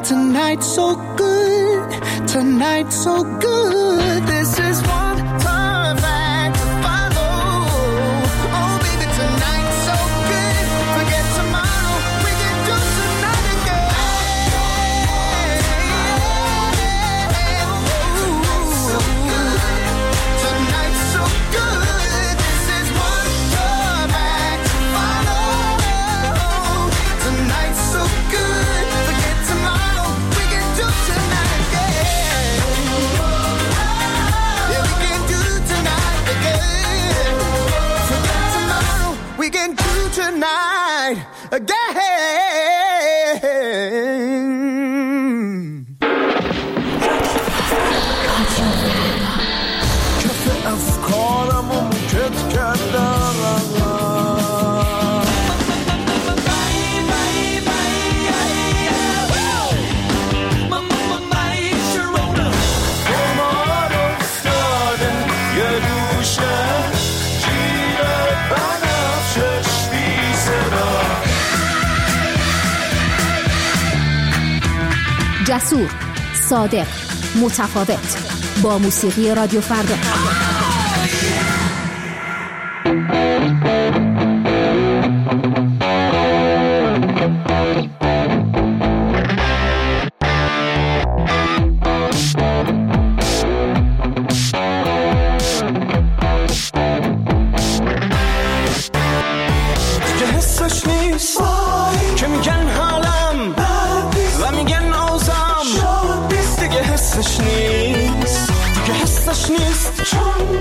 tonight so good, tonight so good. This is one perfect to follow. Oh baby, tonight so good. Forget tomorrow, we can do tonight again. So good, tonight so good. This is one perfect to follow. Tonight so good. Forget tomorrow, we can do tonight again. Yeah, we can do tonight again. Forget tomorrow, we can do tonight again. کف افکارمو موکت کردم جسور، صادق، متفاوت، با موسیقی رادیو فردا.